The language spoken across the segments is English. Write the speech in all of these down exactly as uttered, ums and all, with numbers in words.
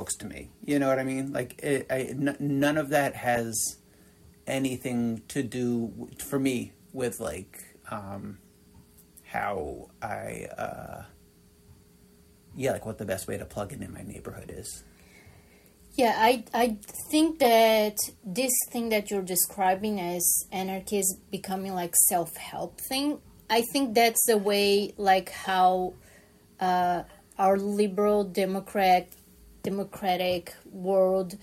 books to me. You know what I mean? Like, it, I, n- none of that has anything to do, for me, with, like, um, how I, uh, yeah, like, what the best way to plug in in my neighborhood is. Yeah, I, I think that this thing that you're describing as anarchy is becoming, like, self-help thing. I think that's the way, like, how uh, our liberal democrat democratic world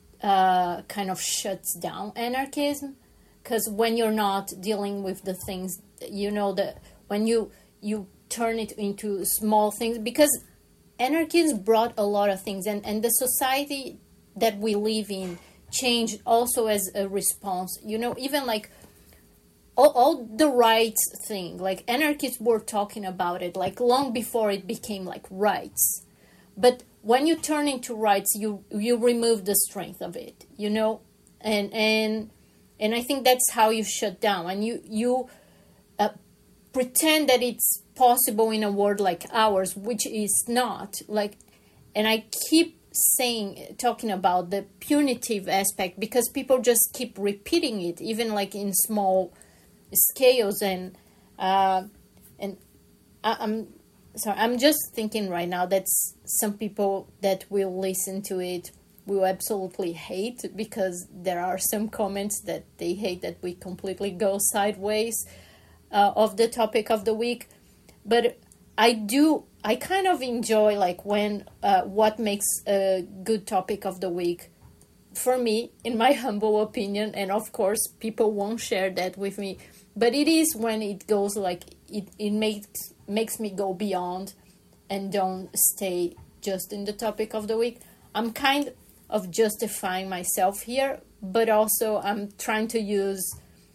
uh, kind of shuts down anarchism. Because when you're not dealing with the things, you know, that when you you turn it into small things, because anarchism brought a lot of things, and, and the society that we live in changed also as a response. You know, even like all, all the rights thing, like anarchists were talking about it like long before it became like rights. But when you turn into rights, you you remove the strength of it, you know, and and and I think that's how you shut down, and you you uh, pretend that it's possible in a world like ours, which is not. Like, and I keep saying, talking about the punitive aspect, because people just keep repeating it, even like in small scales, and uh, and I, I'm sorry, I'm just thinking right now that some people that will listen to it will absolutely hate, because there are some comments that they hate that we completely go sideways uh, of the topic of the week. But I do, I kind of enjoy like when uh, what makes a good topic of the week for me, in my humble opinion, and of course people won't share that with me, but it is when it goes like it, it makes makes me go beyond and don't stay just in the topic of the week. I'm kind of justifying myself here, but also I'm trying to use,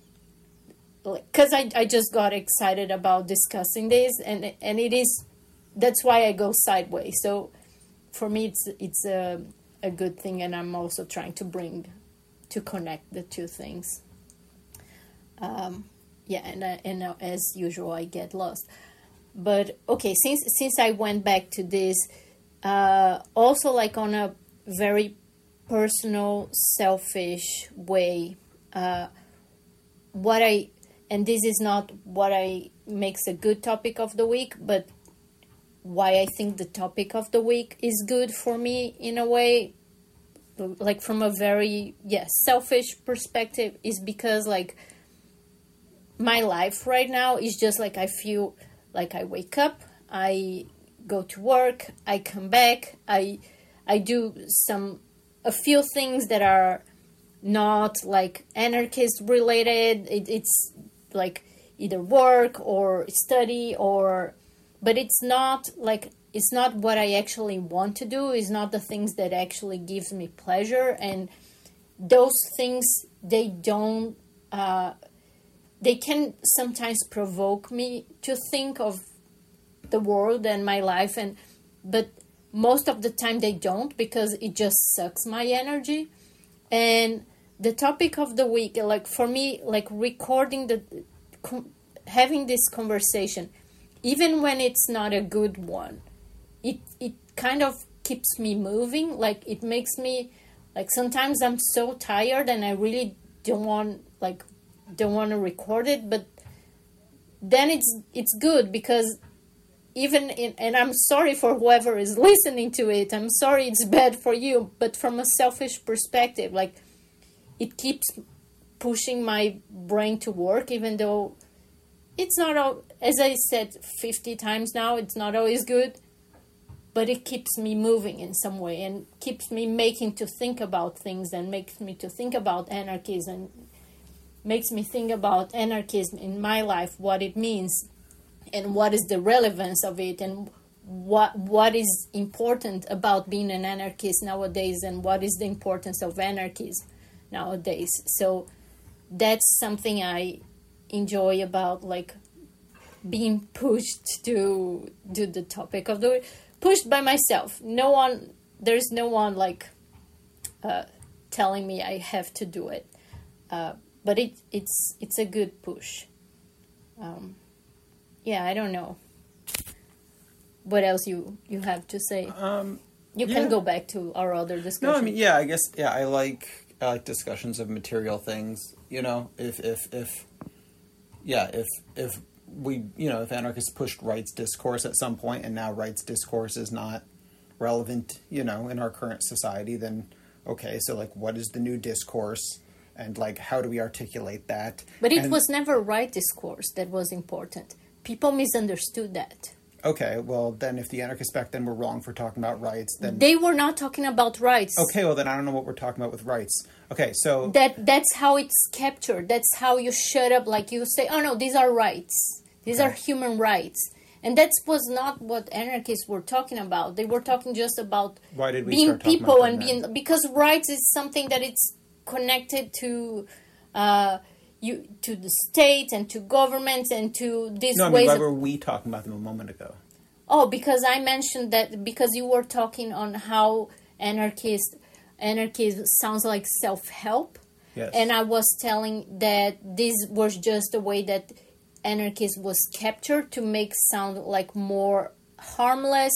because I, I just got excited about discussing this, and and it is, that's why I go sideways. So for me it's it's a, a good thing, and I'm also trying to bring, to connect the two things. Um, yeah, and uh, and uh, as usual I get lost. But okay, since since I went back to this, uh, also like on a very personal, selfish way, uh, what I, and this is not what I makes a good topic of the week, but why I think the topic of the week is good for me in a way, like from a very, yes, selfish perspective, is because like my life right now is just like, I feel like I wake up, I go to work, I come back, I I do some a few things that are not like anarchist related. It, it's like either work or study, or but it's not like, it's not what I actually want to do. It's not the things that actually gives me pleasure, and those things, they don't uh, they can sometimes provoke me to think of the world and my life, and but most of the time they don't, because it just sucks my energy. And the topic of the week, like for me, like recording the com- having this conversation, even when it's not a good one, it it kind of keeps me moving. Like it makes me, like sometimes I'm so tired and I really don't want like don't want to record it, but then it's it's good, because even in, and I'm sorry for whoever is listening to it, I'm sorry it's bad for you, but from a selfish perspective, like it keeps pushing my brain to work, even though it's not all, as I said fifty times now, it's not always good, but it keeps me moving in some way, and keeps me making to think about things, and makes me to think about anarchism, and makes me think about anarchism in my life, what it means, and what is the relevance of it, and what what is important about being an anarchist nowadays, and what is the importance of anarchism nowadays. So that's something I enjoy about like being pushed to do the topic of the week, pushed by myself. No one, there's no one like uh, telling me I have to do it, uh, but it it's it's a good push. Um, Yeah, I don't know. What else you, you have to say? Um, You Yeah. can go back to our other discussion. No, I mean, yeah, I guess, yeah, I like, I like discussions of material things, you know, if, if, if, yeah, if, if we, you know, if anarchists pushed rights discourse at some point and now rights discourse is not relevant, you know, in our current society, then, okay, so, like, what is the new discourse? And, like, how do we articulate that? But it And- was never right discourse that was important. People misunderstood that. Okay, well, then if the anarchists back then were wrong for talking about rights, then... They were not talking about rights. Okay, well, then I don't know what we're talking about with rights. Okay, so... That that's how it's captured. That's how you shut up. Like you say, oh no, these are rights. These Okay. are human rights. And that was not what anarchists were talking about. They were talking just about Why did we being start talking people about and that being... then? Because rights is something that it's connected to... Uh, you to the state and to governments and to these No, I mean, ways why of... were we talking about them a moment ago? Oh, because I mentioned that because you were talking on how anarchist anarchism sounds like self-help. Yes. And I was telling that this was just a way that anarchism was captured to make sound like more harmless,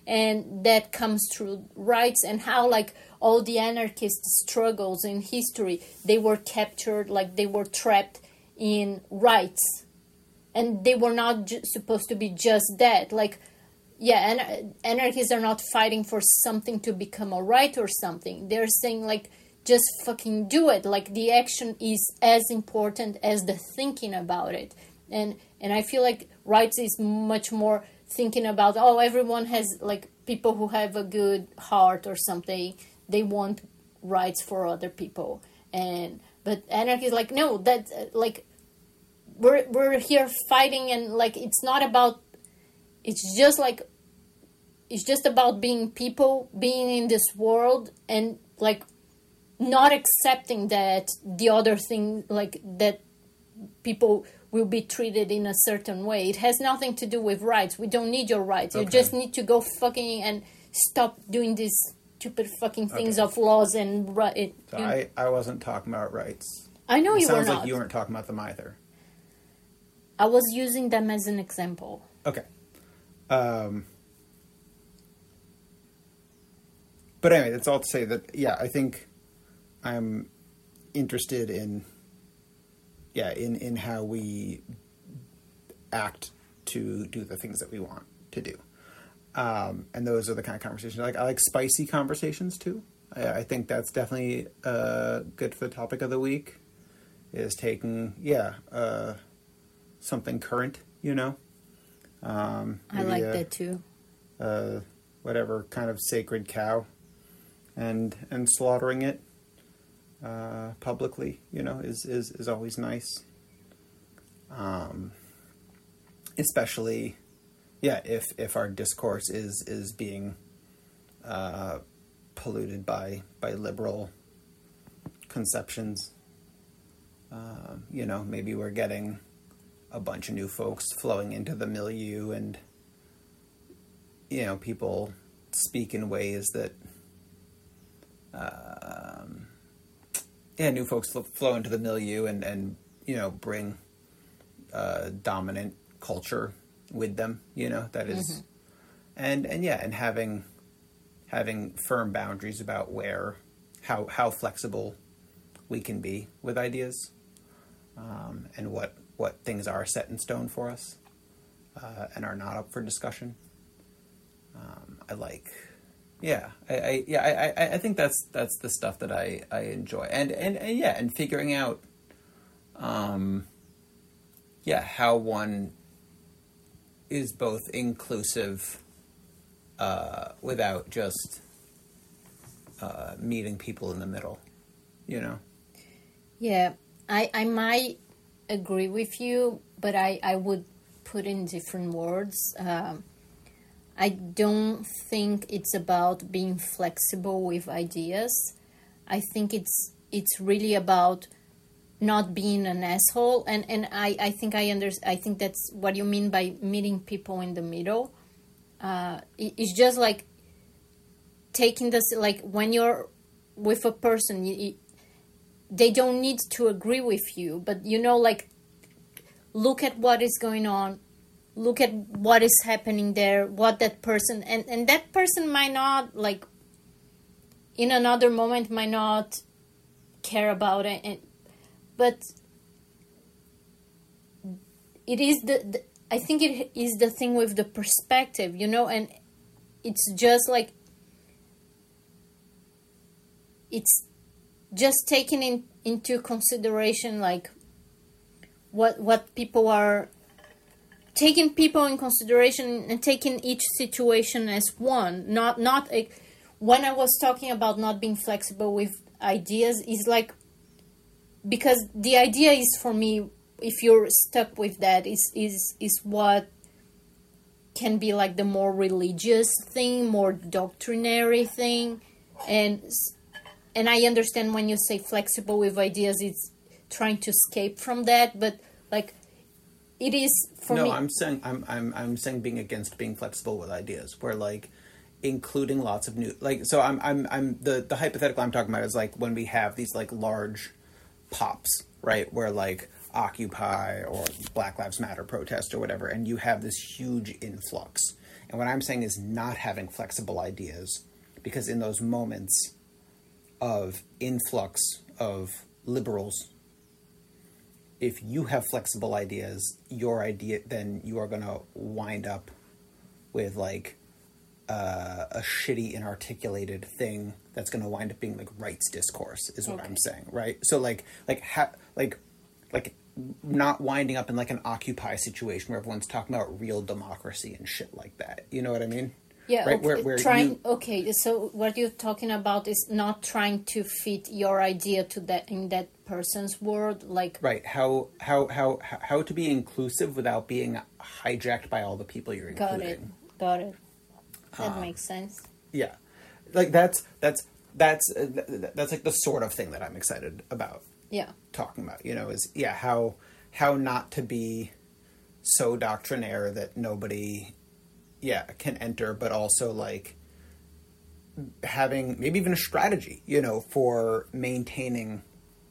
and that comes through rights, and how like all the anarchist struggles in history, they were captured, like they were trapped in rights. And they were not ju- supposed to be just that. Like, yeah, an- anarchists are not fighting for something to become a right or something. They're saying, like, just fucking do it. Like, the action is as important as the thinking about it. And and I feel like rights is much more thinking about, oh, everyone has, like, people who have a good heart or something, they want rights for other people. And but anarchy is like, no, that's, uh, like, we're we're here fighting, and like it's not about, it's just like it's just about being people, being in this world, and like not accepting that the other thing, like that people will be treated in a certain way. It has nothing to do with rights. We don't need your rights. You Okay. just need to go fucking and stop doing these stupid fucking things Okay. of laws and right. It, So you know. I, I wasn't talking about rights. I know It you were sounds not. like you weren't talking about them either. I was using them as an example. Okay. Um, but anyway, that's all to say that, yeah, I think I'm interested in, yeah, in, in how we act to do the things that we want to do. Um, and those are the kind of conversations I like. I like spicy conversations too. I, I think that's definitely uh, good for the topic of the week, is taking, yeah, uh, something current, you know. Um, I maybe like a- that too. uh, whatever kind of sacred cow, and and slaughtering it uh, publicly, you know, is, is, is always nice. Um, especially, yeah, if if our discourse is is being uh, polluted by by liberal conceptions. Uh, you know, maybe we're getting a bunch of new folks flowing into the milieu, and you know, people speak in ways that, um, yeah, new folks fl- flow into the milieu and, and you know, bring uh, dominant culture with them, you know, that is, and, and yeah, and having, having firm boundaries about where, how, how flexible we can be with ideas, um, and what, what things are set in stone for us, uh, and are not up for discussion. Um, I like, yeah, I, I yeah, I, I, I think that's that's the stuff that I, I enjoy, and, and and yeah, and figuring out, um, yeah, how one is both inclusive, uh, without just uh, meeting people in the middle, you know. Yeah, I, I might agree with you, but I, I would put in different words. Um, I don't think it's about being flexible with ideas. I think it's it's really about not being an asshole, and, and I, I think I under, I think that's what you mean by meeting people in the middle. Uh, it, it's just like taking this, like when you're with a person, you, you, they don't need to agree with you, but you know, like, look at what is going on, look at what is happening there, what that person, and, and that person might not, like, in another moment might not care about it, and, but it is the, the I think it is the thing with the perspective, you know, and it's just like it's just taking in, into consideration like what what people are taking people in consideration and taking each situation as one, not not a, when I was talking about not being flexible with ideas is like, because the idea is, for me, if you're stuck with that, is is is what can be like the more religious thing, more doctrinary thing, and and I understand when you say flexible with ideas, it's trying to escape from that, but like it is for no, me. No, I'm saying I'm I'm I'm saying being against being flexible with ideas, where like including lots of new, like, so I'm I'm I'm the the hypothetical I'm talking about is like when we have these like large pops, right, where like Occupy or Black Lives Matter protest or whatever, and you have this huge influx. And what I'm saying is not having flexible ideas, because in those moments of influx of liberals, if you have flexible ideas, your idea, then you are going to wind up with like uh, a shitty, inarticulated thing that's going to wind up being like rights discourse, is what okay. I'm saying, right? So like, like, ha- like, like, not winding up in like an Occupy situation where everyone's talking about real democracy and shit like that. You know what I mean? Yeah. Right? Okay. Where, where trying. you... Okay. So what you're talking about is not trying to fit your idea to that in that person's world, like right. How how how how to be inclusive without being hijacked by all the people you're including. Got it. Got it. That um, makes sense. Yeah, like that's that's that's uh, that's like the sort of thing that I'm excited about. Yeah. Talking about, you know, is yeah how how not to be so doctrinaire that nobody yeah can enter, but also like having maybe even a strategy, you know, for maintaining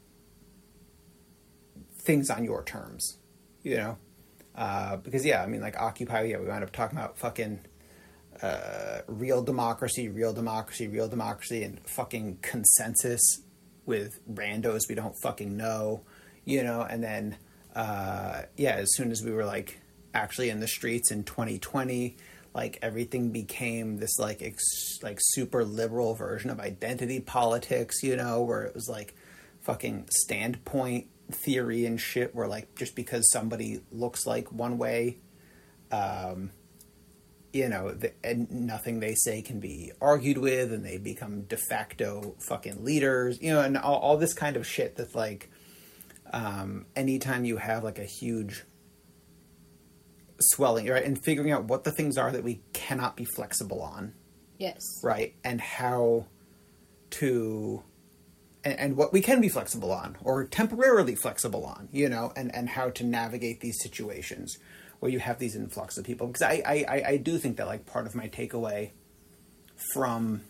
things on your terms, you know, uh, because yeah, I mean, like Occupy, yeah, we wound up talking about fucking uh, real democracy, real democracy, real democracy, and fucking consensus with randos we don't fucking know, you know, and then uh, yeah, as soon as we were like actually in the streets in twenty twenty, like everything became this like ex- like super liberal version of identity politics, you know, where it was like fucking standpoint theory and shit, where like just because somebody looks like one way, um, you know, the, and nothing they say can be argued with, and they become de facto fucking leaders, you know, and all, all this kind of shit that's like, um, anytime you have like a huge swelling, right, and figuring out what the things are that we cannot be flexible on. Yes. Right, and how to... And, and what we can be flexible on, or temporarily flexible on, you know, and, and how to navigate these situations where you have these influx of people. Because I, I, I do think that, like, part of my takeaway from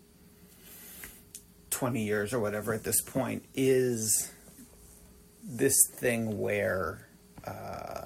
twenty years or whatever at this point is this thing where, uh,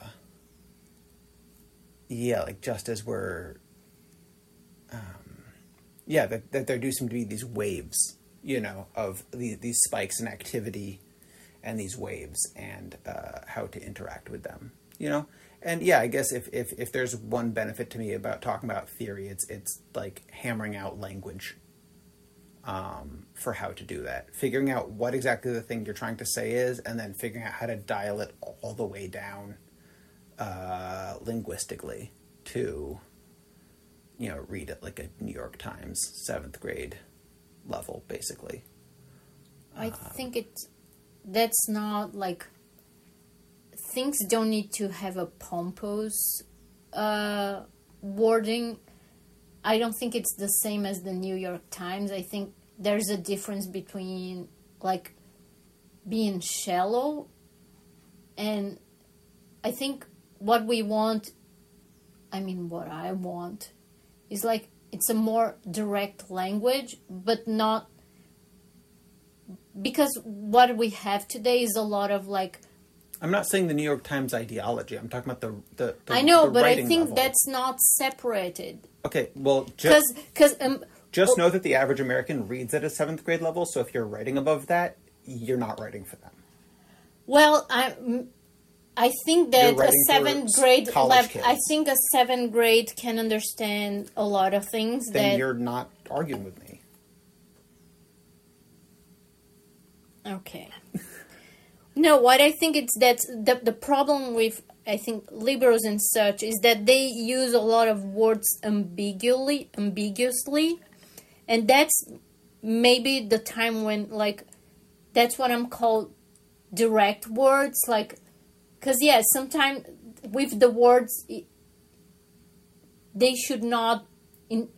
yeah, like, just as we're, um, yeah, that, that there do seem to be these waves, you know, of these, these spikes in activity and these waves, and uh, how to interact with them, you know? And yeah, I guess if, if, if there's one benefit to me about talking about theory, it's, it's like hammering out language um, for how to do that. Figuring out what exactly the thing you're trying to say is, and then figuring out how to dial it all the way down uh, linguistically to, you know, read it like a New York Times seventh grade level, basically. I um, think it's that's not like, things don't need to have a pompous uh, wording. I don't think it's the same as the New York Times. I think there's a difference between like being shallow, and I think what we want, I mean what I want, is like it's a more direct language, but not, because what we have today is a lot of like, I'm not saying the New York Times ideology. I'm talking about the the, the I know, the but I think level. that's not separated. Okay, well, just... Because um, Just Oh. know that the average American reads at a seventh grade level, so if you're writing above that, you're not writing for them. Well, I I think You're that a writing for seventh grade college level, kids. I think a seventh grade can understand a lot of things Then that. you're not arguing with me. Okay. No, what I think it's that the the problem with I think liberals and such is that they use a lot of words ambiguously, ambiguously, and that's maybe the time when like that's what I'm called direct words, like because yeah, sometimes with the words it, they should not in.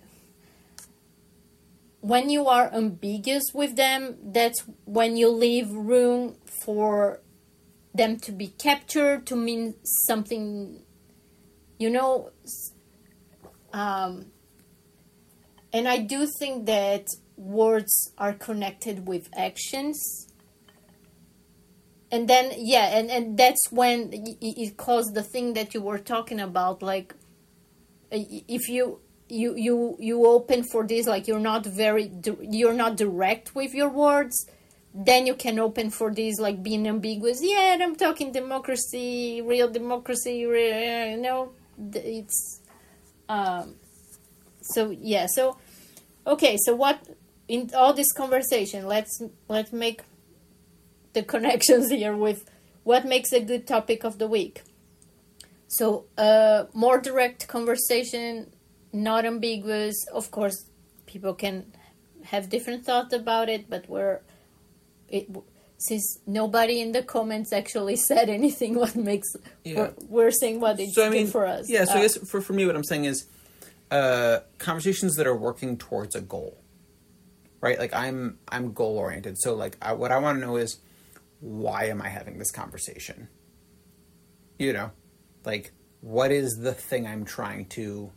When you are ambiguous with them, that's when you leave room for them to be captured to mean something, you know. Um, and I do think that words are connected with actions. And then, yeah, and, and that's when it, it caused the thing that you were talking about, like, if you... You, you you open for this, like you're not very you're not direct with your words, then you can open for this, like being ambiguous. Yeah, I'm talking democracy, real democracy. Real, you know, it's um. So yeah, so okay, so what in all this conversation? Let's let's make the connections here with what makes a good topic of the week. So, uh, more direct conversation. Not ambiguous. Of course, people can have different thoughts about it, but we're it, since nobody in the comments actually said anything, what makes Yeah. we're, we're saying what it's So I good mean, for us. yeah. So Uh, I guess for for me, what I'm saying is, uh, conversations that are working towards a goal, right? Like I'm I'm goal oriented. So like I, what I want to know is, why am I having this conversation? You know, like what is the thing I'm trying to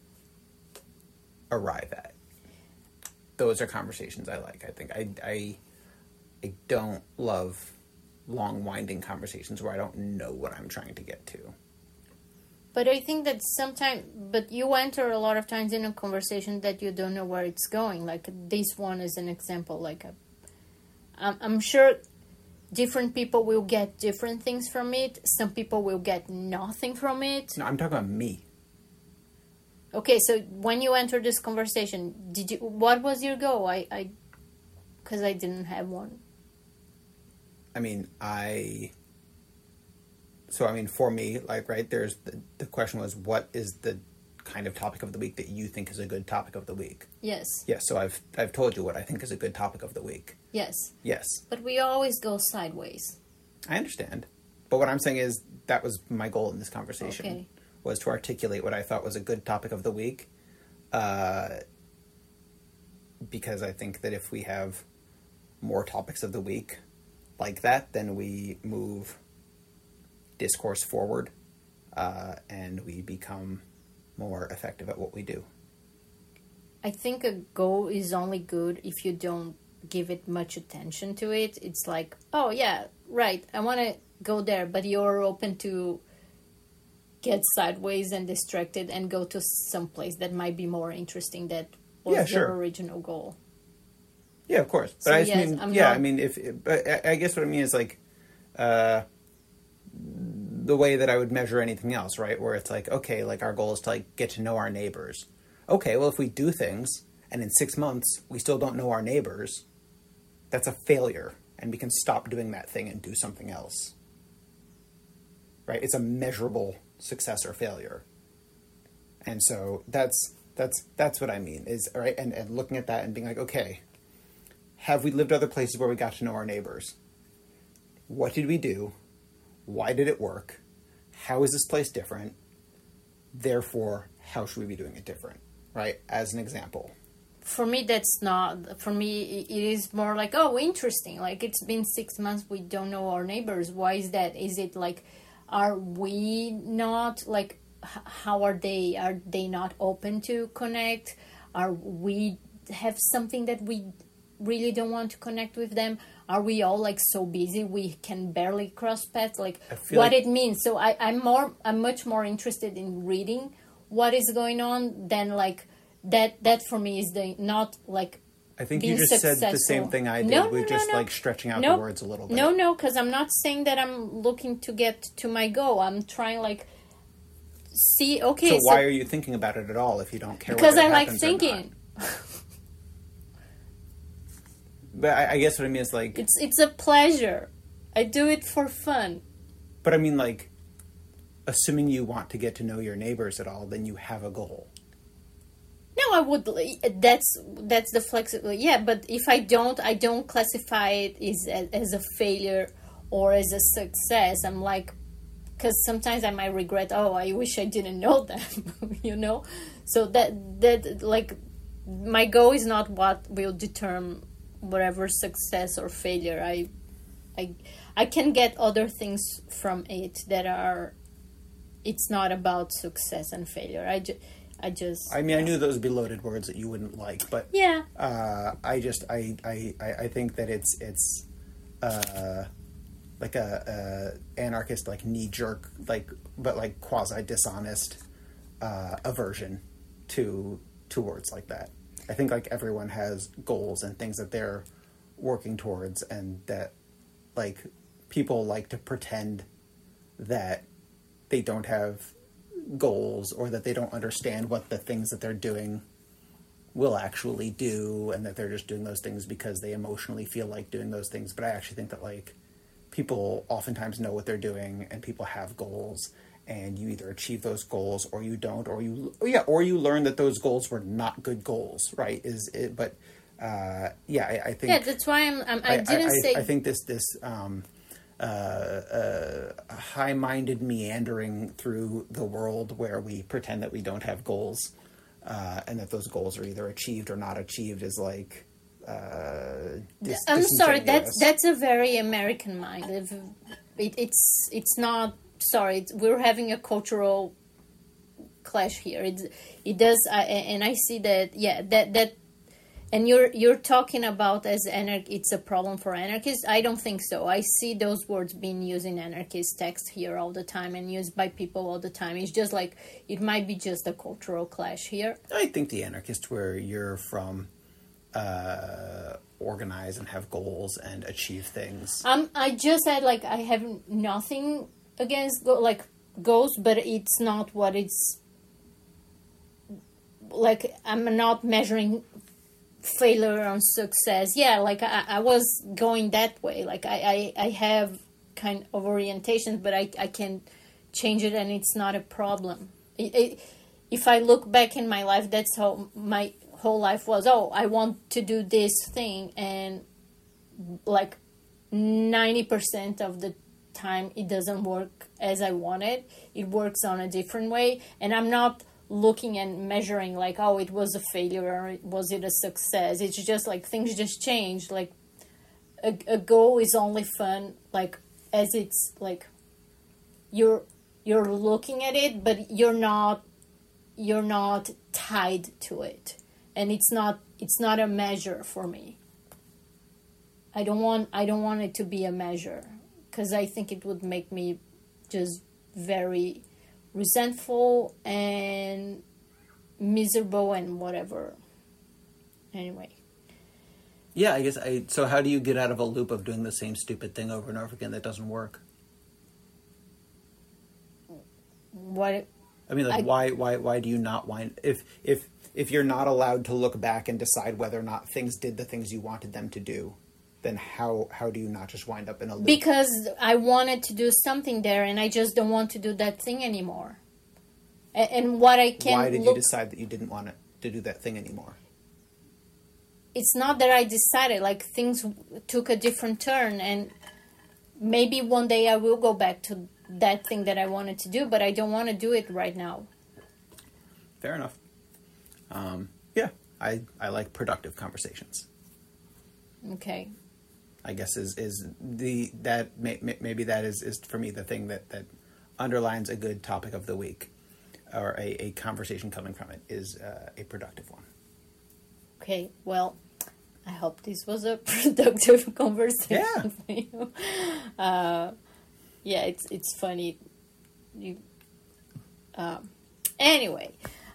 arrive at? Those are conversations I like. I think I, I, I don't love long winding conversations where I don't know what I'm trying to get to. But I think that sometimes, but you enter a lot of times in a conversation that you don't know where it's going. Like this one is an example. Like a, I'm, I'm sure different people will get different things from it. Some people will get nothing from it. No, I'm talking about me. Okay, so when you entered this conversation, did you? What was your goal? I, I, because I didn't have one. I mean, I. So I mean, for me, like, right, there's the, the question was, what is the kind of topic of the week that you think is a good topic of the week? Yes. Yes. So I've I've told you what I think is a good topic of the week. Yes. Yes. But we always go sideways. I understand, but what I'm saying is that was my goal in this conversation. Okay. Was to articulate what I thought was a good topic of the week, uh, because I think that if we have more topics of the week like that, then we move discourse forward, uh, and we become more effective at what we do. I think a goal is only good if you don't give it much attention to it. It's like, oh yeah, right, I want to go there, but you're open to get sideways and distracted and go to some place that might be more interesting that was Yeah, your sure. original goal. Yeah, of course. But So, I just yes, mean, I'm yeah, not- I mean, if, but I I guess what I mean is like, uh, the way that I would measure anything else, right? Where it's like, okay, like our goal is to like get to know our neighbors. Okay, well, if we do things and in six months we still don't know our neighbors, that's a failure, and we can stop doing that thing and do something else. Right? It's a measurable success or failure. And so that's that's that's what I mean is right, and, and looking at that and being like, okay, have we lived other places where we got to know our neighbors? What did we do? Why did it work? How is this place different? Therefore, how should we be doing it different? Right? As an example. For me, that's not. For me, it is more like, oh, interesting. Like, it's been six months, we don't know our neighbors. Why is that? Is it like, are we not, like, h- how are they? Are they not open to connect? Are we have something that we really don't want to connect with them? Are we all like so busy we can barely cross paths? Like I feel what like- it means. So I, I'm more, I'm much more interested in reading what is going on than like that that for me is the not like. I think you just successful. said the same thing I did no, with no, just no, no. like stretching out no, the words a little bit. No, no, because I'm not saying that I'm looking to get to my goal. I'm trying like see. Okay, so, so why are you thinking about it at all if you don't care? Because whether I it like happens or thinking. not? But I, I guess what I mean is like it's it's a pleasure. I do it for fun. But I mean, like, assuming you want to get to know your neighbors at all, then you have a goal. No, I would. That's that's the flexible. Yeah, but if I don't, I don't classify it as as a failure or as a success. I'm like, because sometimes I might regret. Oh, I wish I didn't know them. You know, so that that like my goal is not what will determine whatever success or failure. I I I can get other things from it that are. It's not about success and failure. I just. I just. I mean, I knew those would be loaded words that you wouldn't like, but yeah. Uh, I just I, I, I think that it's it's uh, like a, a anarchist like knee jerk like but like quasi dishonest uh, aversion to to words like that. I think like everyone has goals and things that they're working towards, and that like people like to pretend that they don't have goals or that they don't understand what the things that they're doing will actually do, and that they're just doing those things because they emotionally feel like doing those things. But I actually think that like people oftentimes know what they're doing, and people have goals, and you either achieve those goals or you don't, or you oh yeah or you learn that those goals were not good goals, right? Is it but uh yeah I, I think yeah that's why I'm, I'm I didn't I, I, say I think this this um Uh, uh, high-minded meandering through the world where we pretend that we don't have goals, uh, and that those goals are either achieved or not achieved is like. Uh, dis- I'm sorry. That's that's a very American mind. It, it's it's not. Sorry, it's, we're having a cultural clash here. It it does, I, and I see that. Yeah, that that. And you're you're talking about as anarch, it's a problem for anarchists. I don't think so. I see those words being used in anarchist text here all the time and used by people all the time. It's just like it might be just a cultural clash here. I think the anarchist where you're from uh, organize and have goals and achieve things. Um, I just said like I have nothing against go- like goals, but it's not what it's like. I'm not measuring failure on success. Yeah, like I, I was going that way. Like I, I, I have kind of orientations, but I, I can change it, and it's not a problem. It, it, if I look back in my life, that's how my whole life was. Oh, I want to do this thing, and like ninety percent of the time it doesn't work as I wanted. It works on a different way, and I'm not looking and measuring like, oh, it was a failure or was it a success. It's just like things just change. Like a, a goal is only fun like as it's like you're you're looking at it, but you're not you're not tied to it, and it's not it's not a measure for me. I don't want I don't want it to be a measure, because I think it would make me just very resentful and miserable and whatever. Anyway. Yeah, I guess I... So how do you get out of a loop of doing the same stupid thing over and over again that doesn't work? What... I mean, like, I, why, why, why do you not wind... If, if, if you're not allowed to look back and decide whether or not things did the things you wanted them to do, then how how do you not just wind up in a loop? Because I wanted to do something there, and I just don't want to do that thing anymore. And, and what I can Why did look, you decide that you didn't want it, to do that thing anymore? It's not that I decided. Like, things took a different turn, and maybe one day I will go back to that thing that I wanted to do, but I don't want to do it right now. Fair enough. Um, yeah, I, I like productive conversations. Okay. I guess is is the that may, maybe that is, is for me the thing that, that underlines a good topic of the week, or a, a conversation coming from it is uh, a productive one. Okay, well, I hope this was a productive conversation yeah. for you. Uh, yeah, it's it's funny. You, um, anyway,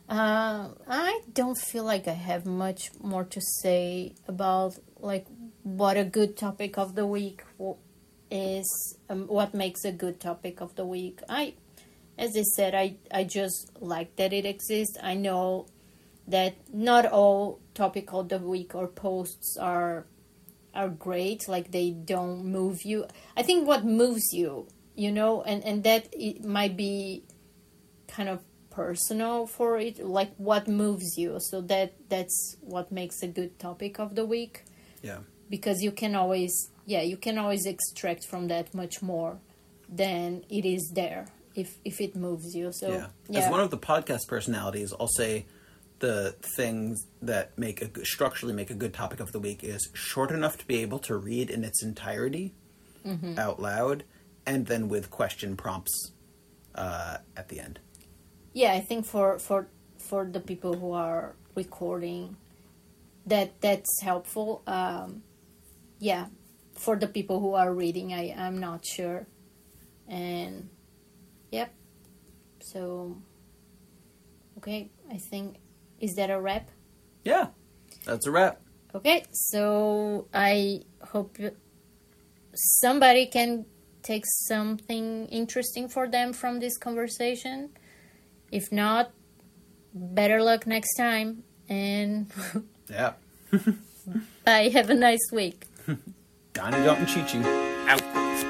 Uh, I don't feel like I have much more to say about like what a good topic of the week is, um, what makes a good topic of the week. I, as I said, I, I just like that it exists. I know that not all topic of the week or posts are are great, like they don't move you. I think what moves you, you know, and, and that it might be kind of personal for it, like what moves you. So that that's what makes a good topic of the week. Yeah. Because you can always, yeah, you can always extract from that much more than it is there if if it moves you. So yeah. yeah. As one of the podcast personalities, I'll say the things that make a structurally make a good topic of the week is short enough to be able to read in its entirety mm-hmm. out loud, and then with question prompts uh, at the end. Yeah, I think for, for for the people who are recording, that that's helpful. Um, yeah, for the people who are reading, I I'm not sure, and yep. So, okay, I think is that a wrap? Yeah, that's a wrap. Okay, so I hope somebody can take something interesting for them from this conversation. If not, better luck next time. And yeah. Bye. Have a nice week. Donnie Dalton Chi-Chi. Out.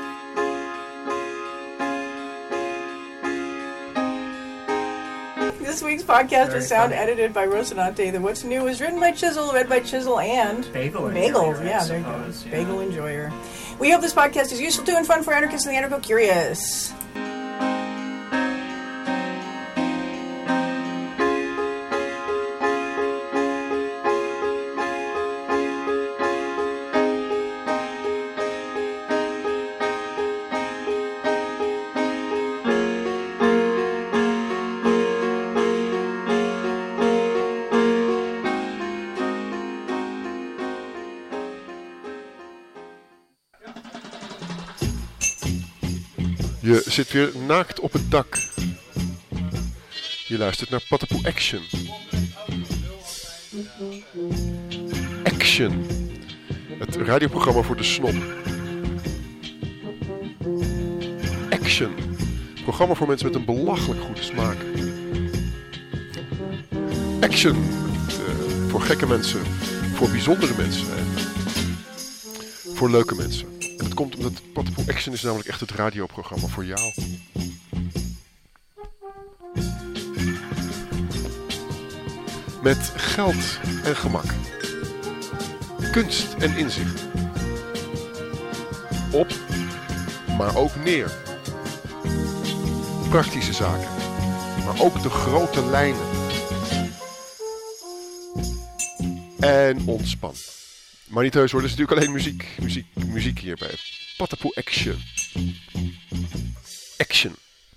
This week's podcast Very was sound fun. edited by Rosinante. The What's New was written by Chisel, read by Chisel, and Bagel Bagel. Enjoyer, Yeah, I there you go. suppose, yeah. Bagel Enjoyer. We hope this podcast is useful to and fun for anarchists and the anarcho-curious. Je zit weer naakt op het dak. Je luistert naar Patapoe Action. Action. Het radioprogramma voor de snop. Action. Programma voor mensen met een belachelijk goede smaak. Action. Uh, voor gekke mensen. Voor bijzondere mensen. En voor leuke mensen. En dat komt omdat Patapoe Action is namelijk echt het radioprogramma voor jou. Met geld en gemak. Kunst en inzicht. Op, maar ook neer. Praktische zaken. Maar ook de grote lijnen. En ontspan. Maar niet heus hoor, dat is natuurlijk alleen muziek. Muziek, muziek hier bij Patapoe Action. Action.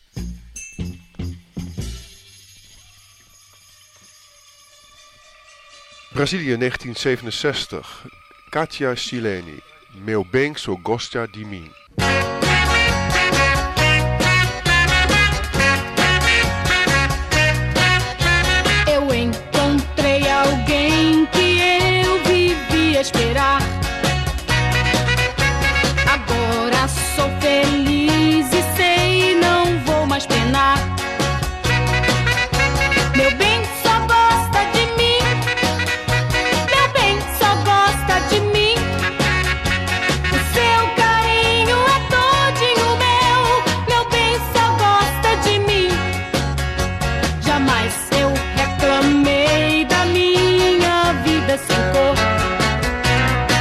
Brazilië negentien zevenenzestig. Katia Sileni. Meu bem sou gosta de mim. Eu encontrei alguém que eu vivia esperar. Agora sou feliz e sei não vou mais penar. Meu bem só gosta de mim. Meu bem só gosta de mim. O seu carinho é todinho meu. Meu bem só gosta de mim. Jamais eu reclamei da minha vida sem cor.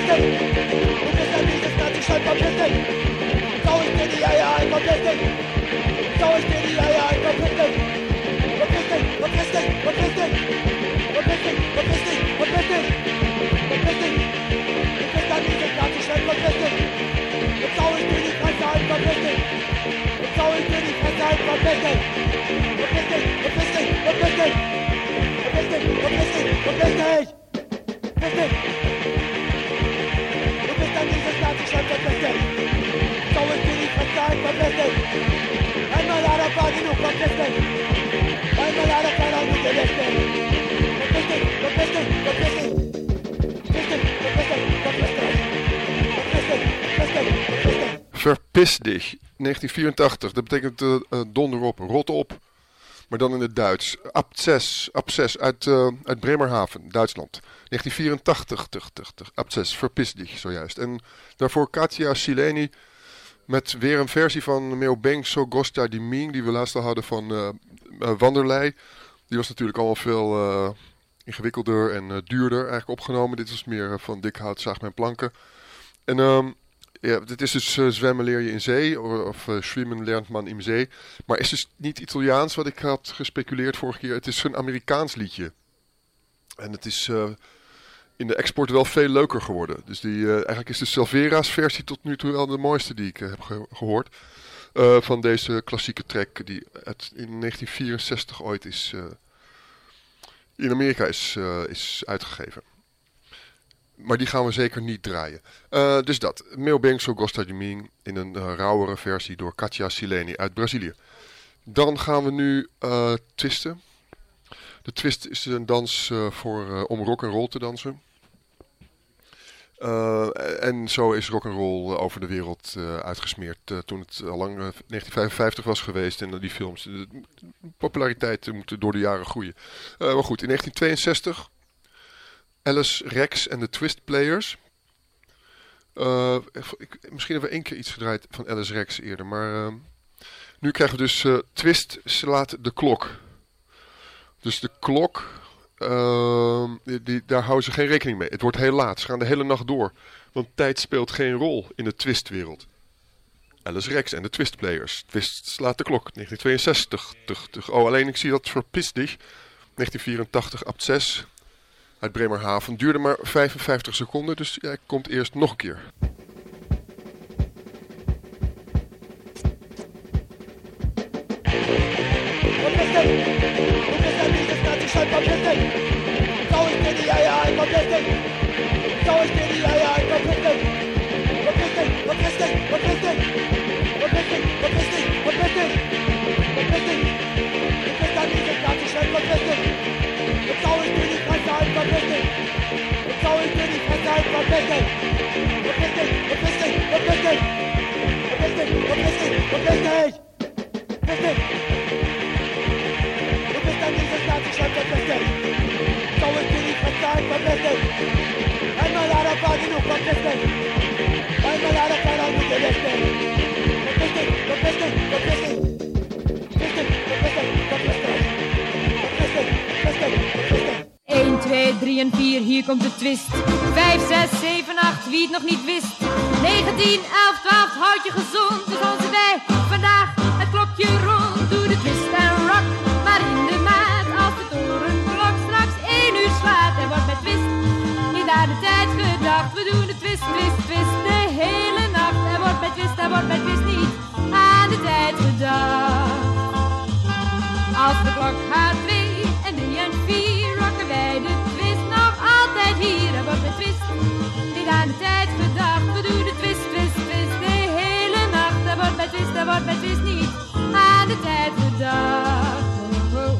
dich! Du bist ein mieses Nazi-Schwein, verpiss dich! Sau ich dir die Eier ein, verpiss dich! Sau ich dir die Eier ein, verpiss dich! Verpiss dich, verpiss dich, verpiss dich! Verpiss dich, verpiss dich, verpiss dich! Verpiss dich! Du bist ein mieses Nazi-Schwein, verpiss dich! Jetzt sau ich dir die Fresse ein, verpiss dich! Jetzt sau ich dir die Fresse ein, verpiss dich! Verpiss dich, verpiss dich, verpiss dich! Verpiss dich, verpiss dich, verpiss dich! Verpiss dich! Du bist ein mieses Nazi-Schwein, verpiss dich! Sau ich dir die Fresse ein, verpiss dich! Einmal leider war genug, verpiss dich! Einmal leider keiner mit dir lässt dich! Verpiss dich, verpiss dich, verpiss dich! Verpiss dich, verpiss dich, verpiss dich! Verpiss dich, verpiss dich, verpiss dich! Verpis dich. negentien vierentachtig. Dat betekent uh, uh, donder op, rot op. Maar dan in het Duits. Absces, absces uit, uh, uit Bremerhaven, Duitsland. negentien vierentachtig. Tuch, tuch, tuch. Absces, verpis dich, zojuist. En daarvoor Katja Sileni met weer een versie van Meu bem só gosta de mim, die we laatst al hadden van uh, uh, Wanderlei. Die was natuurlijk allemaal veel uh, ingewikkelder en uh, duurder eigenlijk opgenomen. Dit was meer uh, van dik hout, zaag mijn planken. En um, ja, dit is dus uh, zwemmen leer je in zee, of uh, zwemmen lernt man in zee. Maar is dus niet Italiaans wat ik had gespeculeerd vorige keer. Het is een Amerikaans liedje. En het is uh, in de export wel veel leuker geworden. Dus die, uh, eigenlijk is de Silvera's versie tot nu toe wel de mooiste die ik uh, heb ge- gehoord. Uh, van deze klassieke track die uit, in negentien vierenzestig ooit is, uh, in Amerika is, uh, is uitgegeven. Maar die gaan we zeker niet draaien. Uh, dus dat. Meu bem só gosta de mim in een uh, rauwere versie door Katja Sileni uit Brazilië. Dan gaan we nu uh, twisten. De twist is een dans uh, voor, uh, om rock and roll te dansen. Uh, en zo is rock and roll uh, over de wereld uh, uitgesmeerd uh, toen het al lang uh, negentien vijfenvijftig was geweest en uh, die films. De populariteit uh, moet door de jaren groeien. Uh, maar goed, in negentien tweeënzestig Alice Rex en de Twist Players. Uh, ik, misschien hebben we één keer iets gedraaid van Alice Rex eerder, maar uh, nu krijgen we dus uh, Twist slaat de klok. Dus de klok, uh, die, die, daar houden ze geen rekening mee. Het wordt heel laat, ze gaan de hele nacht door. Want tijd speelt geen rol in de twistwereld. Alice Rex en de Twist Players. Twist slaat de klok, negentien tweeënzestig. Tug, tug. Oh, alleen ik zie dat verpis dich. negentien vierentachtig, Absces. Uit Bremerhaven. Duurde maar vijfenvijftig seconden, dus jij komt eerst nog een keer. Verpiss dich! Du bist ein mieses Nazi-Schwein, verpiss dich! Sau ich dir die Eier ein, verpiss dich! Sau ich dir die Eier ein, verpiss dich! Verpiss dich, verpiss dich, verpiss dich! Verpiss dich, verpiss dich, verpiss dich! Verpiss dich! Du bist ein mieses Nazi-Schwein, verpiss dich! Jetzt sau ich dir die Fresse ein, verpiss dich! Jetzt sau ich dir die Fresse ein, verpiss dich! Verpiss dich, verpiss dich, verpiss dich! Verpiss dich, verpiss dich, verpiss dich! Verpiss dich! Du bist ein mieses Nazi-Schwein, verpiss dich! Sau ich dir die Fresse ein, verpiss dich! Einmal leider war genug, verpiss dich! Einmal leider keiner mit dir lässt dich! Verpiss dich, verpiss dich, verpiss dich! Verpiss dich, verpiss dich, verpiss dich! Verpiss dich, verpiss dich, verpiss dich! een, twee, drie en vier, hier komt de twist. vijf, zes, zeven, acht, wie het nog niet wist. negen, tien, elf, twaalf, houd je gezond. Dus onze wij vandaag het klokje rond. Doe de twist en rock, maar in de maat. Als de torenklok straks één uur slaat. Er wordt met twist niet aan de tijd gedacht. We doen de twist, twist, twist de hele nacht. Er wordt met twist, er wordt met twist niet aan de tijd gedacht. Als de klok gaat twee en drie en vier, rocken wij de twist nog altijd hier. Er wordt met twist niet aan de tijd gedacht. We doen de twist, twist, twist de hele nacht. Er wordt met twist, er wordt met twist niet aan de tijd gedacht. Oh, oh.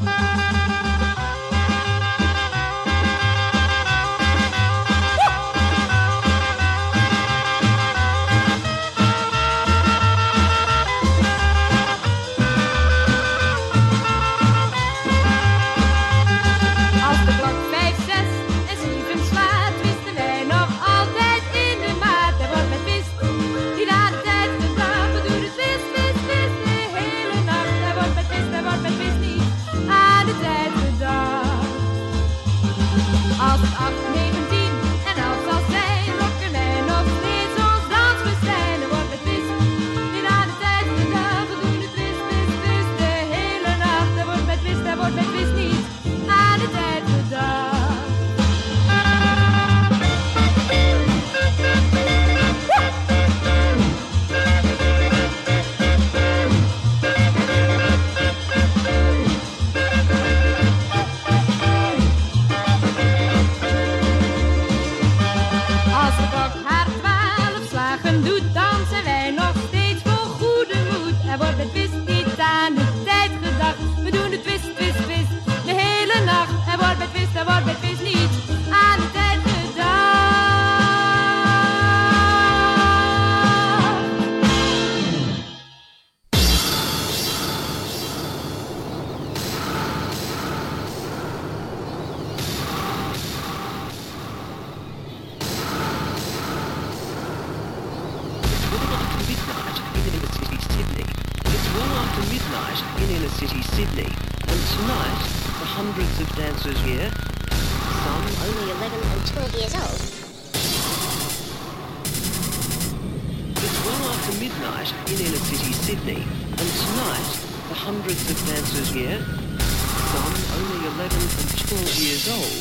city Sydney, and tonight the hundreds of dancers here, some Only eleven and twelve years old. It's well after midnight in inner city Sydney, and tonight the hundreds of dancers here, some only eleven and twelve years old.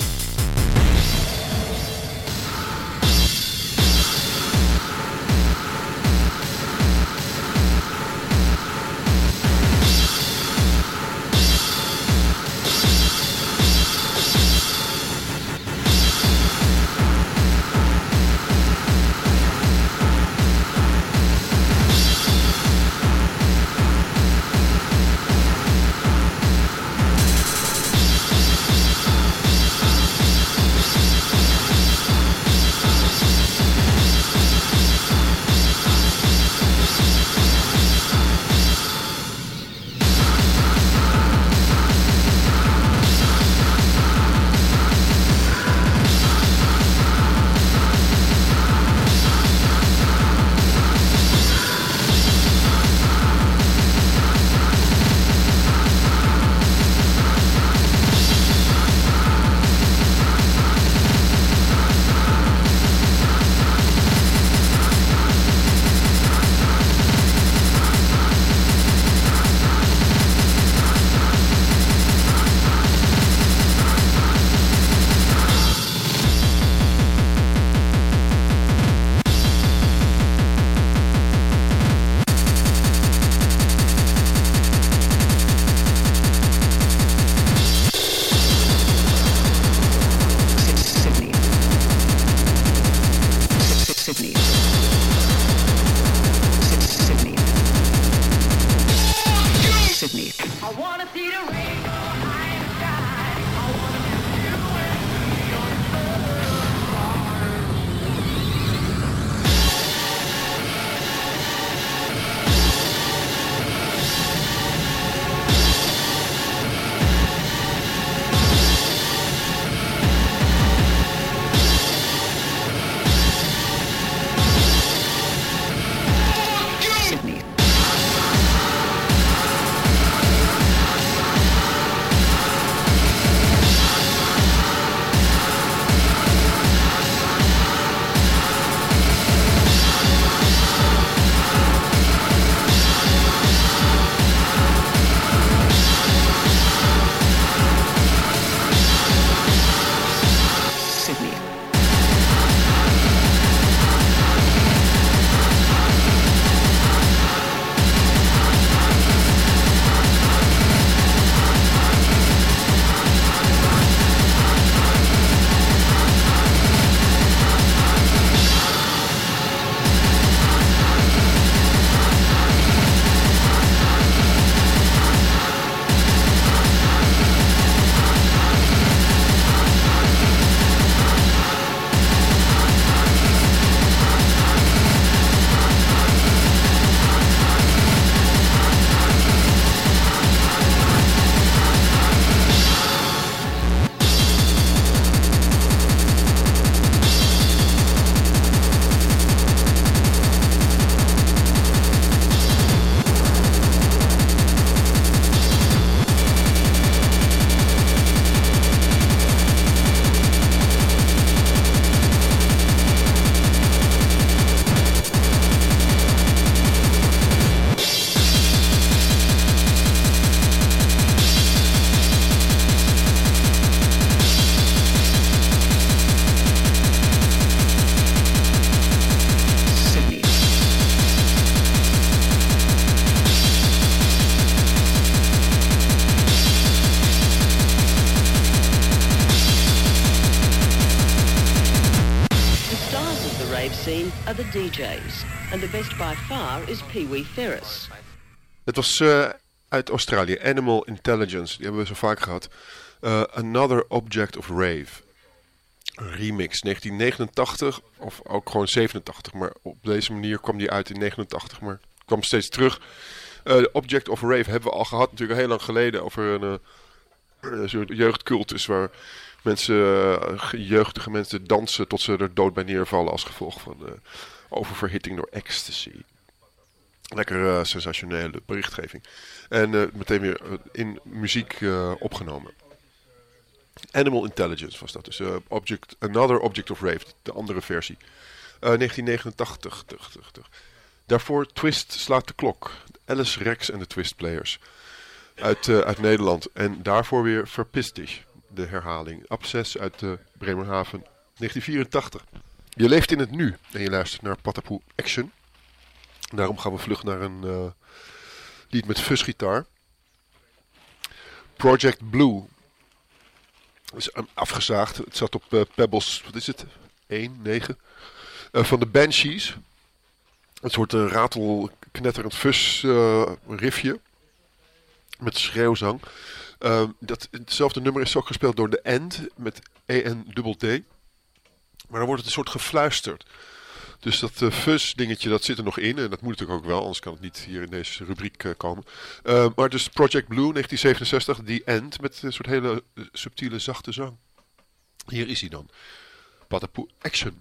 scene are the D J's. And the best by far is Pee Wee Ferris. Het was uh, uit Australië, Animal Intelligence, die hebben we zo vaak gehad. Uh, Another Object of Rave. Een remix, negentien negenentachtig, of ook gewoon zevenentachtig, maar op deze manier kwam die uit in negenentachtig, maar kwam steeds terug. Uh, Object of Rave hebben we al gehad, natuurlijk heel lang geleden, over een, uh, een soort jeugdcultus waar mensen, uh, jeugdige mensen dansen tot ze er dood bij neervallen als gevolg van uh, oververhitting door ecstasy. Lekker uh, sensationele berichtgeving. En uh, meteen weer uh, in muziek uh, opgenomen. Animal Intelligence was dat. Dus uh, object, Another Object of Rave, de andere versie. Uh, negentien negenentachtig. Tug, tug, tug. Daarvoor Twist slaat de klok. Alice Rex en de Twist Players. Uit, uh, uit Nederland. En daarvoor weer Verpiss dich. De herhaling. Absces uit uh, Bremerhaven. negentien vierentachtig. Je leeft in het nu. En je luistert naar Patapoe Action. Daarom gaan we vlug naar een uh, lied met fuzgitaar. Project Blue. Dat is um, afgezaagd. Het zat op uh, Pebbles, wat is het? één, negen. Uh, van de Banshees. Een soort uh, ratelknetterend fuzz uh, riffje. Met schreeuwzang. Uh, dat, hetzelfde nummer is ook gespeeld door The End. Met E N D D. Maar dan wordt het een soort gefluisterd. Dus dat uh, fuzz dingetje, dat zit er nog in. En dat moet natuurlijk ook wel, anders kan het niet hier in deze rubriek uh, komen. Uh, maar dus Project Blue, negentien zevenenzestig, The End. Met een soort hele uh, subtiele, zachte zang. Hier is hij dan. Patapoe Action.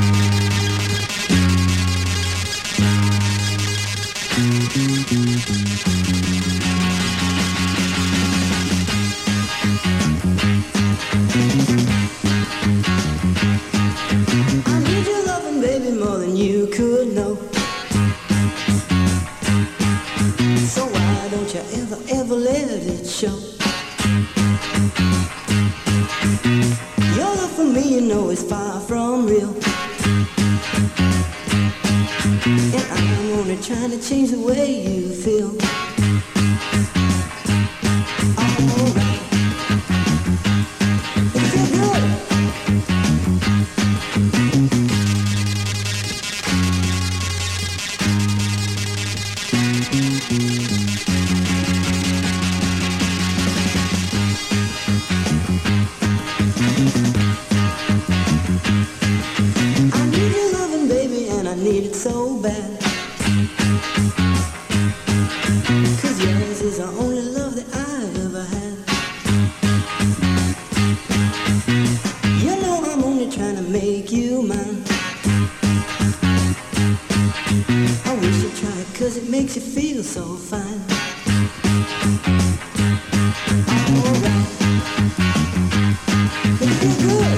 More than you could know. So why don't you ever, ever let it show? Your love for me, you know, is far from real. And I'm only trying to change the way you feel. Alright. It feels good. So bad, 'cause yours is the only love that I've ever had. You know I'm only trying to make you mine. I wish you'd try it 'cause it makes you feel so fine. Alright, it feels good.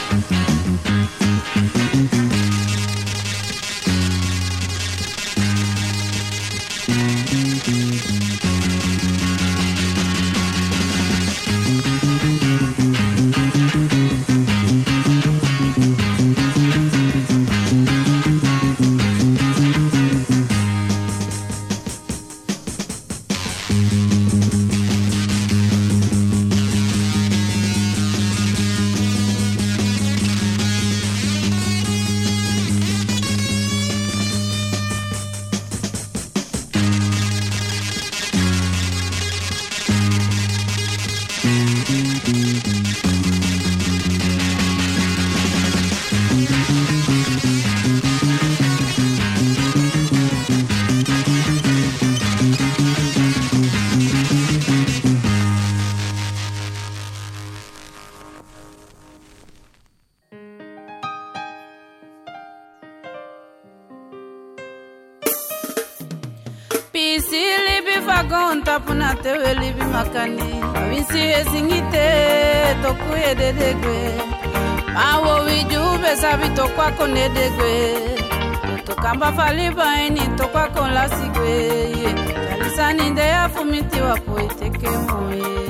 Tapuna tewe libi makani Vinci esingite tokuye dedegwe Awo wijube sabi tokwa kone degwe Tokamba faliba eni tokwa kon la sigwe Jalisani nde ya fumiti wapo iteke moye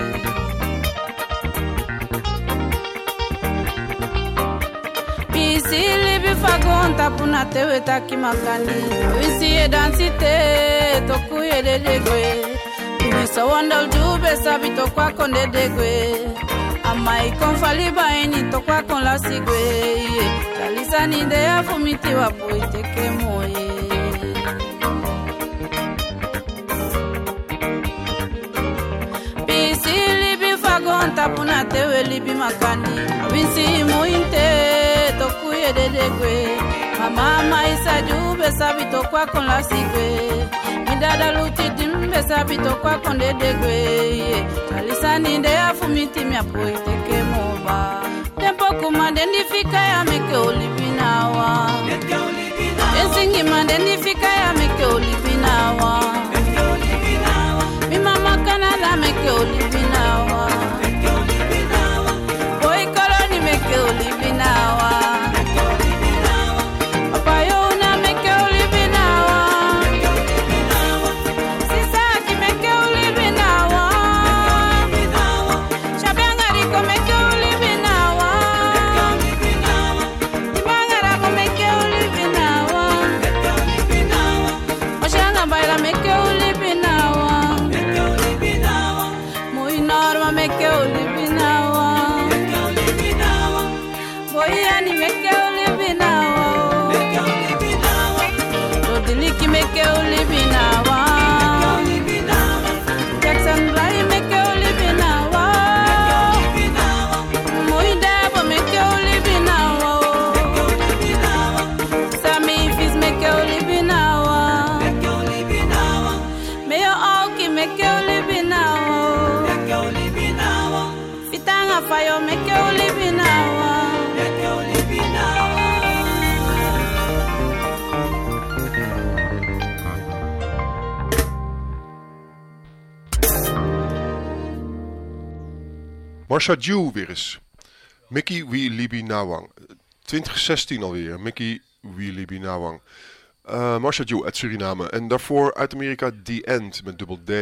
Pisi libi fagon tapuna tewe taki makani Vinci e dansite tokuye dedegwe So wandal jube sabi to kwa konde degwe Amai konfali baini to kwa kon la sigwe Kalisa ninde ya fumiti wapo iteke moye Bisi libi fagon tapuna tewe libi makani Vinci muinte to kuye de degwe Mama maisa jube sabi to kwa kon la sigwe Midada luti dimbe sabi to kwa konde degwe Talisani nde ya fumiti mia poiteke moba Tempo kumande nifika ya meke olibinawa Ensingi mande nifika ya meke olibinawa meke olibinawa. Boy koloni meke olibinawa. Papayona meke olibinawa. Sisaki meke olibinawa. Shabiangariko meke olibinawa. Ibangarako meke olibinawa. Oshanga baila meke olibinawa. Muy norma meke olibinawa. Boyani meke olibinawa. Rodiliki meke olibinawa. Jackson Rai meke olibinawa. Muy debo meke olibinawa. Sami Fis meke olibinawa. Meyo Auki meke olibinawa. Fitanga Fayo meke olibinawa. Marsha Jew weer eens. Mickey Wee Libi Nawang. twintig zestien alweer. Mickey Wee Libi Nawang. Uh, Marsha Jew uit Suriname. En daarvoor uit Amerika The End met dubbel D.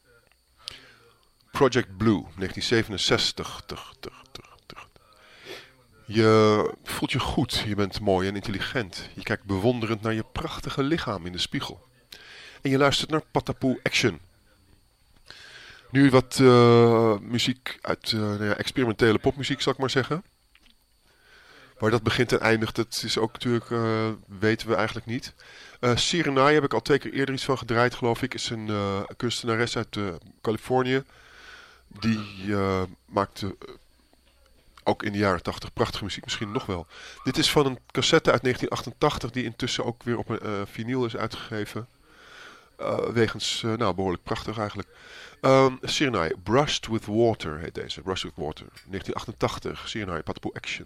Project Blue, negentien zevenenzestig. Tug, tug, tug, tug. Je voelt je goed. Je bent mooi en intelligent. Je kijkt bewonderend naar je prachtige lichaam in de spiegel. En je luistert naar Patapoe Action. Nu wat uh, muziek uit uh, nou ja, experimentele popmuziek, zal ik maar zeggen. Waar dat begint en eindigt, dat is ook natuurlijk, uh, weten we eigenlijk niet. Uh, Sirenai heb ik al twee keer eerder iets van gedraaid, geloof ik. Is een uh, kunstenares uit uh, Californië. Die uh, maakte uh, ook in de jaren tachtig prachtige muziek, misschien nog wel. Dit is van een cassette uit negentien achtentachtig, die intussen ook weer op een uh, vinyl is uitgegeven. Uh, wegens, uh, nou, behoorlijk prachtig eigenlijk. Um, Sirenai, Brushed with Water heet deze. Brushed with Water, negentien achtentachtig. Sirenai, Patapoe Action.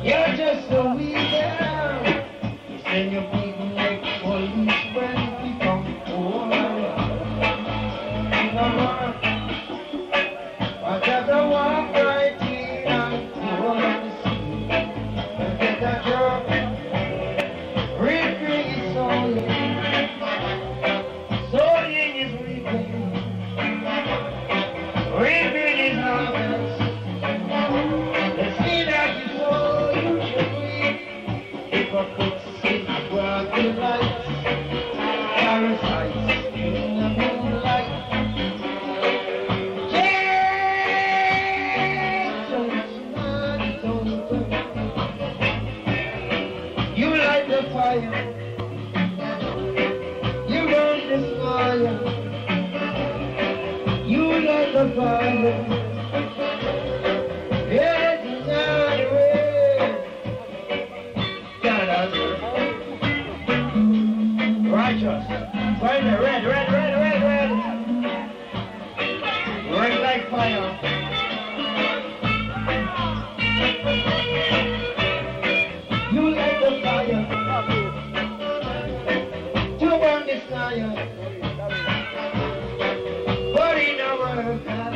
You're just a weekend. You send your people like police when we come over. You know what? I just walk right in and go on the sea and get that job. Real bring it solely. Solely is weekend. Real bring is harvest. Let's see that you sow you should reap. If I could see brought the lights, parasites in the moonlight. You light the fire, you burn this fire, you light the fire, yeah, tonight away. Righteous, find the red, red, red, red, red, red like fire. You light the fire to burn this fire, but in our God,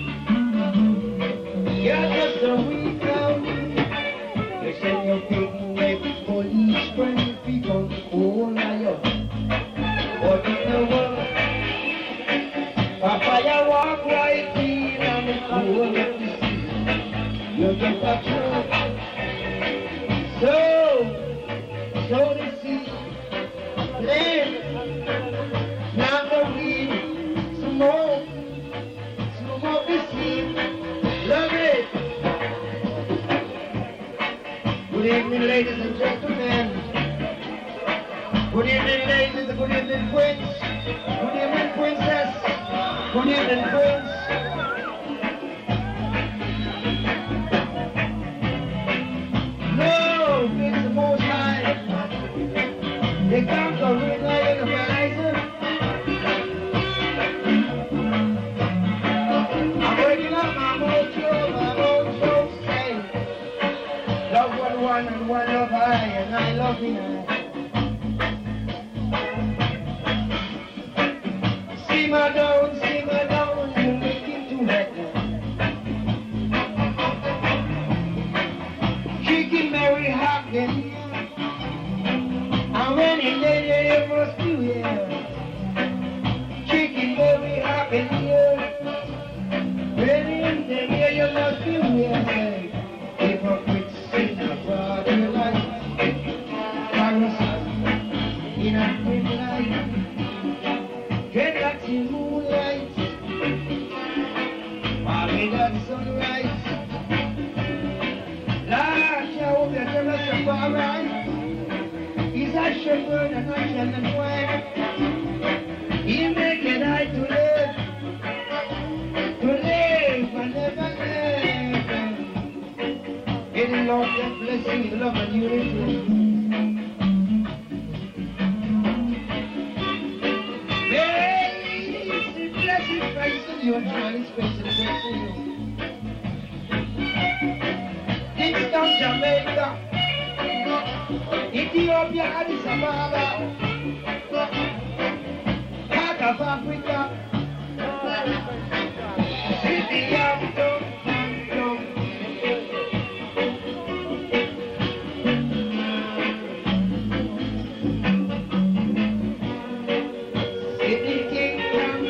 you're just a weak out. You send your people like police when people all liar. But in the world, a fire walk right in and the cool of the sea. You get that truth. So, so the sea, land, not the weed, smoke, smoke the sea, love it. Good evening, ladies and gentlemen. Good evening, ladies, good evening, queens, good evening, princess, good evening, prince. No, it's the most high. They come to read like a fertilizer. I'm breaking up my mojo, my mojo say, love one, one, and one love I, and I love you. Simmer down, simmer down, you make it too hot. Chicken Mary Hopkins, and when he lay there, you must do here. Chicken Mary Hopkins, when he lay there, you must do here. Hypocrites in a broad light, parasites in a dim light. Dreadlocks in moonlight, Molly that sunrise. Last year, I hope you tell us a far right. He's a shepherd and I shall not wife. He make it I to live, to live and never live. In love, your blessing, love and unity. Your joy is special to you. Kingston, Jamaica, Ethiopia, Addis Ababa, part of Africa, city of Toronto. City Kingdom.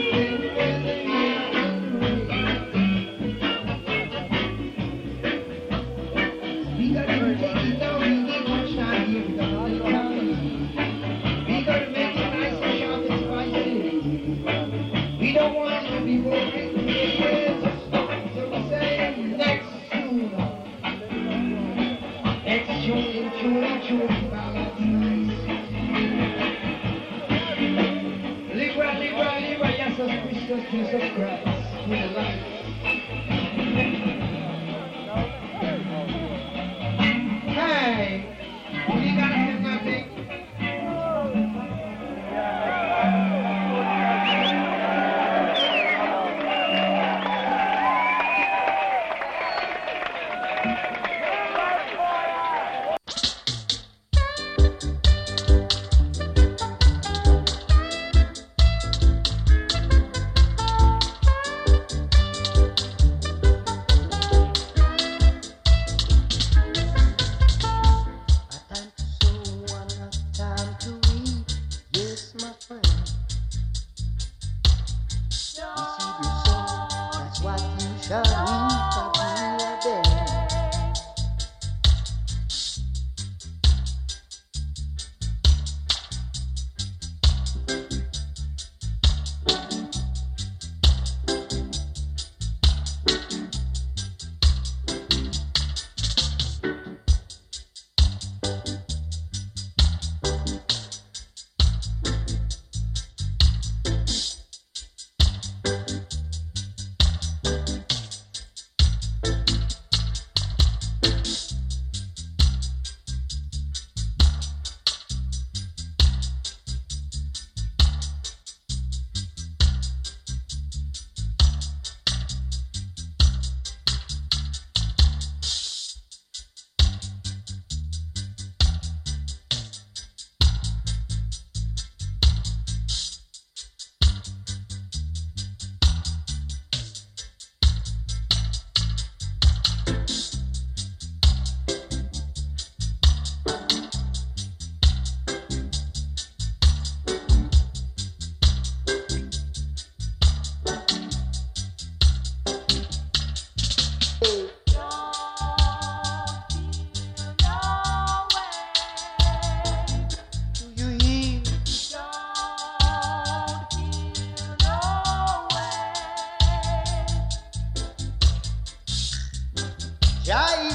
Jesus Christ, with a life. Hey, you gotta have nothing.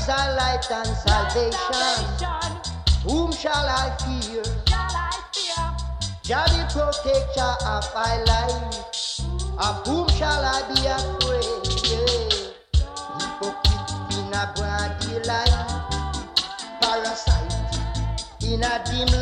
our light and salvation. Whom shall I fear? Jah the protector of my life. Of whom shall I be afraid? Yeah. Hypocrite in a broad daylight, parasite in a dim